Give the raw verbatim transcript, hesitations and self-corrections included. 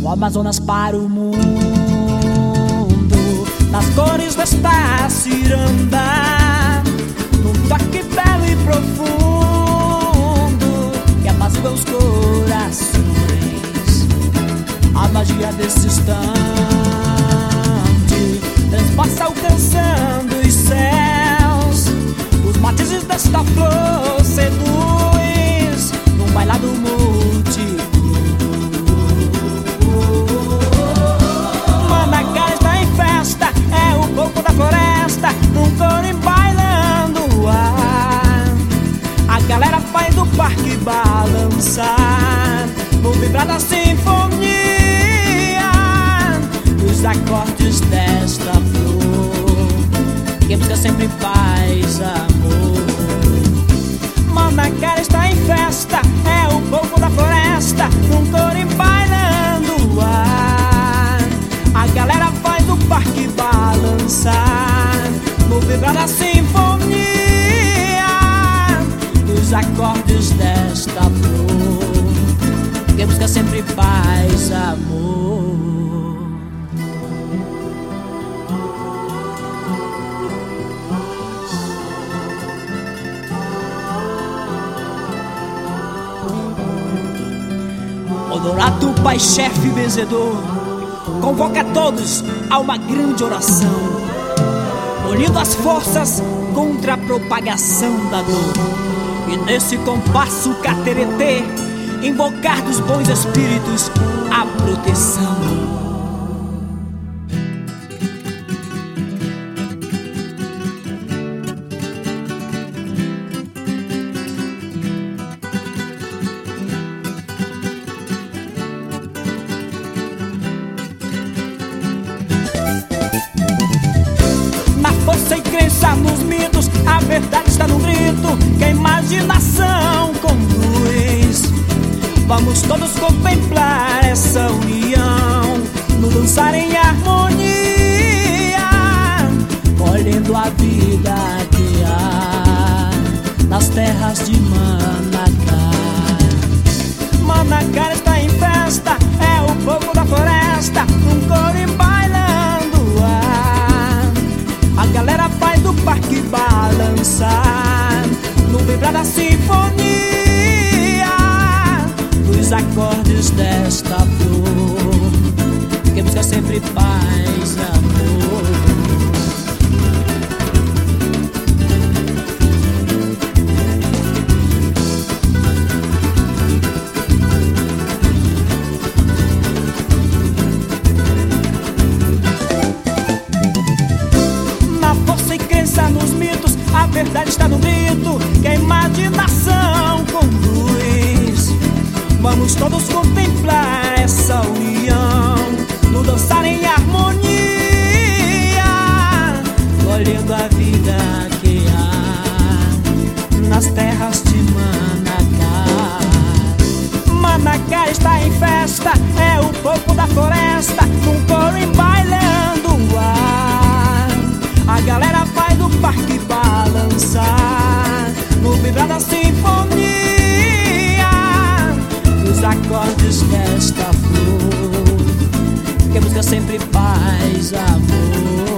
o Amazonas para o mundo, nas cores desta ciranda, num toque belo e profundo que apazigua os corações. A magia desse instante transpassa alcançando os céus. Os matizes desta flor seduz num bailado multicor. Manacá está em festa, é o povo da floresta, num coro e bailando o ar. A galera faz do parque balançar no vibrar da sinfonia dos acordes desta flor que busca sempre paz, amor. Manacá está em festa, é o povo da floresta, num coro e bailando o ar. A galera faz do parque balançar no vibrar da sinfonia dos acordes desta flor que busca sempre paz, amor. Honorato Pai Chefe Benzedor convoca a todos a uma grande oração, unindo as forças contra a propagação da dor. E nesse compasso cateretê, invocar dos bons espíritos a proteção. Força e crença nos mitos, a verdade está no grito que a imaginação conduz. Vamos todos contemplar essa união no dançar em harmonia, colhendo a vida que há nas terras de Manacá. Manacá está em festa, é o povo da floresta, num coro e bailando o ar. A galera faz do parque balançar no vibrar da sinfonia dos acordes desta flor que busca sempre paz, amor. Nos mitos, a verdade está no grito que a imaginação conduz. Vamos todos contemplar essa união no dançar em harmonia, colhendo a vida que há nas terras de Manacá. Manacá está em festa, é o povo da floresta, num coro e bailando o ar. A galera faz do parque balançar no vibrar da sinfonia dos acordes desta flor que busca sempre paz, amor.